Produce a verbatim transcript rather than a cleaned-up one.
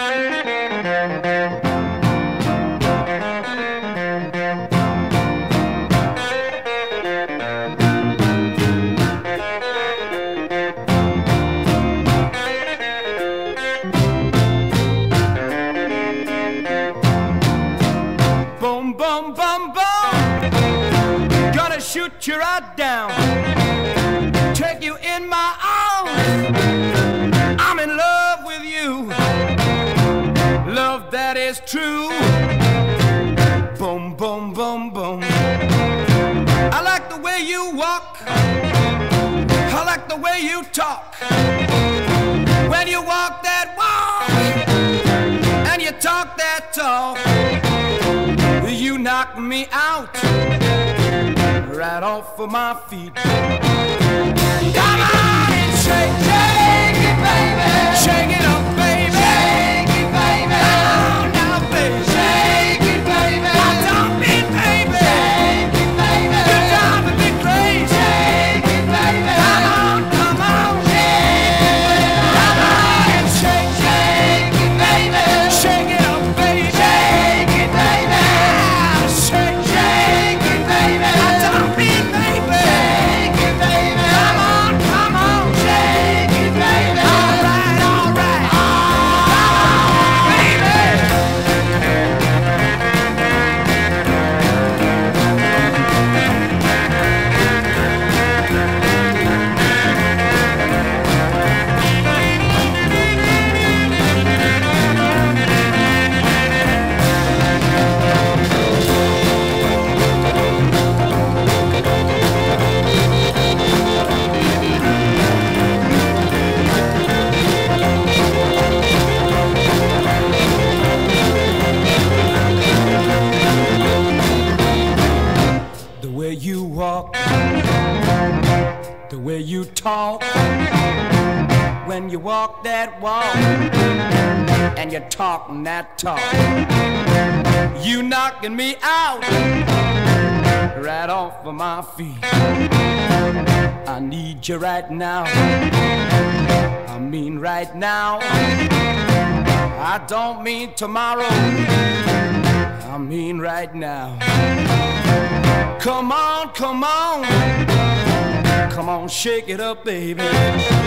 Boom, boom, boom, boom. Gonna shoot you right down. Take you in my arms. I'm in love with you. Love that is true. Boom, boom, boom, boom. I like the way you walk. I like the way you talk. When you walk that walk and you talk that talk, you knock me out right off of my feet. Come on and shake, shake it, baby. Shake it up, baby. Shake it, baby. Down, down, baby. Shake it, baby. Now don't be, baby. Shake it, baby. You're driving me crazy. Shake it, baby. Come on, come on. Shake it, come on and shake, shake it, baby. Shake it up, baby. Shake it, baby. Shake, shake it, baby. Now don't be, baby. Shake it, baby. Come on, come on. Shake it, baby. All right, all right. Come on, baby. The way you walk, the way you talk, when you walk that walk and you're talking that talk, you knocking me out right off of my feet. I need you right now, I mean right now. I don't mean tomorrow, I mean right now. Come on, come on, come on, shake it up, baby.